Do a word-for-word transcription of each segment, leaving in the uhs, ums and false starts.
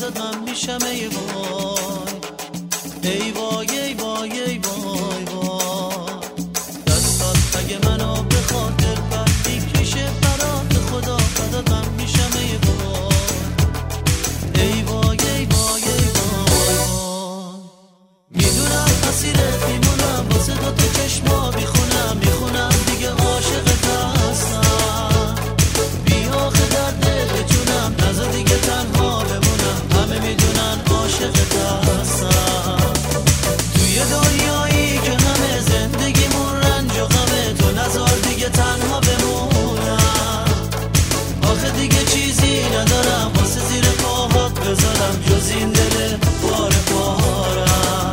فدات من میشم ای وای ای وای ای وای ای وای وای دستات اگه منو به خاطر بد میکشه برات خدا فدات من میشم ای وای ای وای ای وای ای وای وای میدونم اسیرت میمونم واسه دوتا چشما میخونم میخونم دیگه عاشقت هستم بی آخه درد به جونم نذار دیگه تنها بمونم همه میدونن عاشقت هستم توی دنیایی که همه زندگیمون رنج و غمه تو نذار دیگه تنها بمونم آخه دیگه چیزی ندارم واسه زیر پاهات بذارم جز این دل پاره پارم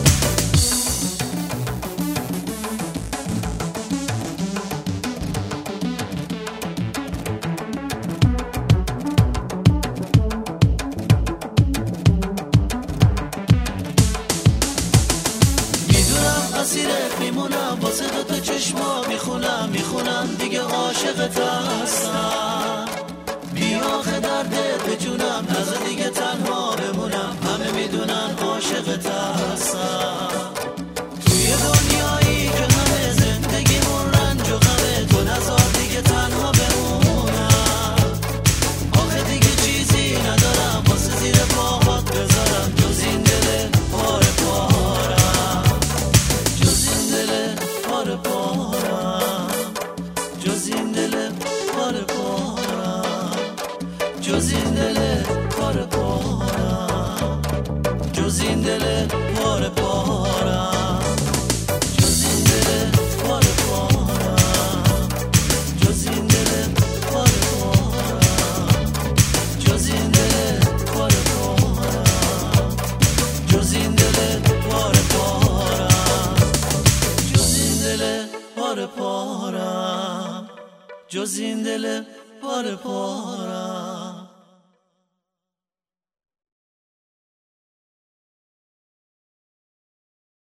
اسیرت میمونم واسه دوتا چشما میخونم میخونم دیگه عاشقت هستم بی آخه دردت به جونم نذار دیگه تنها بمونم همه میدونن عاشقت هستم توی دنیایی که همه زندگیمون رنج و غمه تو نذار دیگه تنها بمونم آخه دیگه چیزی ندارم واسه زیر پاهات بذارم جز این دل پاره پارم پاره پارم جز این دل پاره پارم جز این دل پاره پارم جز این دل پاره پارم جز این دل پاره پارم جز این دل پاره پارم جز این دل پاره پارم جز این دل پاره پارم پاره پارم جز این دل پاره پارم